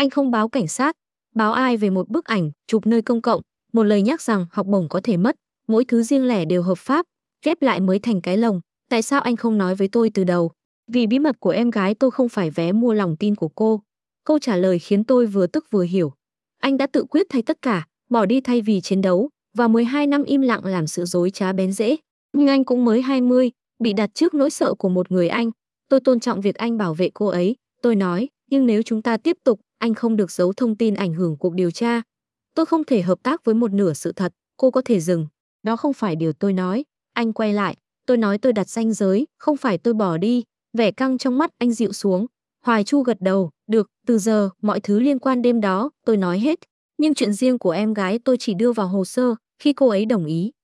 Anh không báo cảnh sát, báo ai về một bức ảnh chụp nơi công cộng, một lời nhắc rằng học bổng có thể mất, mỗi thứ riêng lẻ đều hợp pháp, ghép lại mới thành cái lồng. Tại sao anh không nói với tôi từ đầu? Vì bí mật của em gái tôi không phải vé mua lòng tin của cô. Câu trả lời khiến tôi vừa tức vừa hiểu. Anh đã tự quyết thay tất cả, bỏ đi thay vì chiến đấu, và 12 năm im lặng làm sự dối trá bén rễ. Nhưng anh cũng mới 20, bị đặt trước nỗi sợ của một người anh. Tôi tôn trọng việc anh bảo vệ cô ấy. Tôi nói, nhưng nếu chúng ta tiếp tục, anh không được giấu thông tin ảnh hưởng cuộc điều tra. Tôi không thể hợp tác với một nửa sự thật, cô có thể dừng. Đó không phải điều tôi nói. Anh quay lại, tôi nói tôi đặt ranh giới, không phải tôi bỏ đi. Vẻ căng trong mắt anh dịu xuống. Hoài Chu gật đầu, được, từ giờ, mọi thứ liên quan đêm đó, tôi nói hết. Nhưng chuyện riêng của em gái tôi chỉ đưa vào hồ sơ, khi cô ấy đồng ý.